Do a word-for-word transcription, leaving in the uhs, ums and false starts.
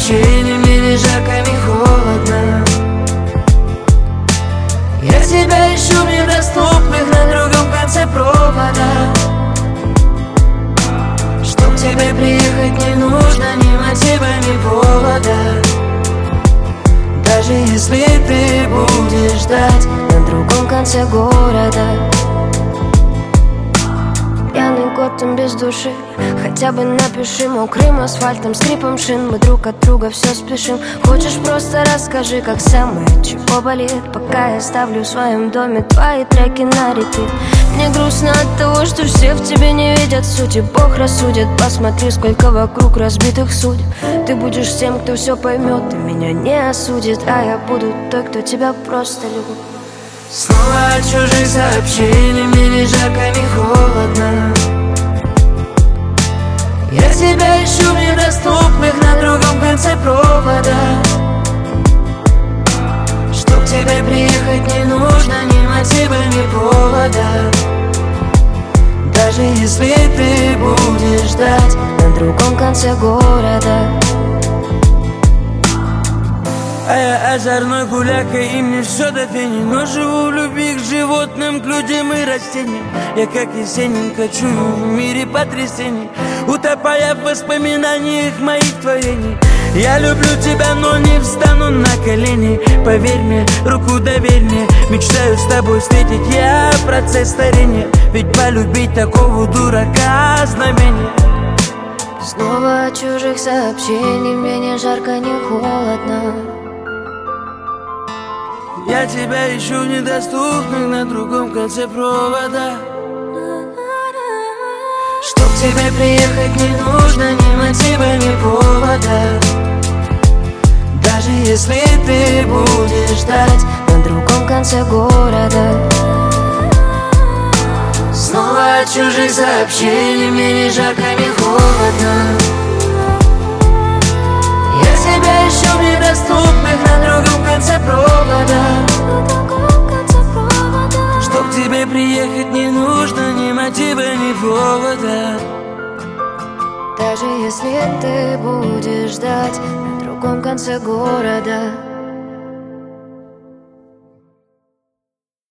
сообщений, мне ни жарко, ни холодно. Я тебя ищу в недоступных на другом конце провода. Чтоб к тебе приехать не нужно ни мотива, ни повода. Даже если ты будешь ждать на другом конце города. Пьяный год, там без души. Хотя бы напиши мокрым асфальтом, скрипом шин. Мы друг от друга все спешим. Хочешь, просто расскажи, как самое, чего болит. Пока я ставлю в своем доме твои треки на репит. Мне грустно от того, что все в тебе не видят сути. Бог рассудит, посмотри, сколько вокруг разбитых судеб. Ты будешь тем, кто все поймет, и меня не осудит. А я буду той, кто тебя просто любит. Снова от чужих сообщений, мне ни жарко, ни холодно. Я тебя ищу в недоступных на другом конце провода. Чтоб к тебе приехать не нужно ни мотива, ни повода. Даже если ты будешь ждать на другом конце города. А я озорной гуляка, и мне все до фени. Но живу в любви к животным, к людям и растениям. Я как Есенин кочую в мире потрясений, утопая в воспоминаниях моих творений. Я люблю тебя, но не встану на колени. Поверь мне, руку доверь мне. Мечтаю с тобой встретить я процесс старения. Ведь полюбить такого дурака знамение. Снова от чужих сообщений, мне ни жарко, ни холодно. Я тебя ищу в недоступных на другом конце провода. Чтоб к тебе приехать не нужно ни мотива, ни повода. Даже если ты будешь ждать на другом конце города. Снова от чужих сообщений, мне ни жарко, ни холодно. Я тебя ищу в недоступных на другом конце провода. Чтоб к тебе приехать не нужно ни мотива, ни повода. Даже если ты будешь ждать на другом конце города.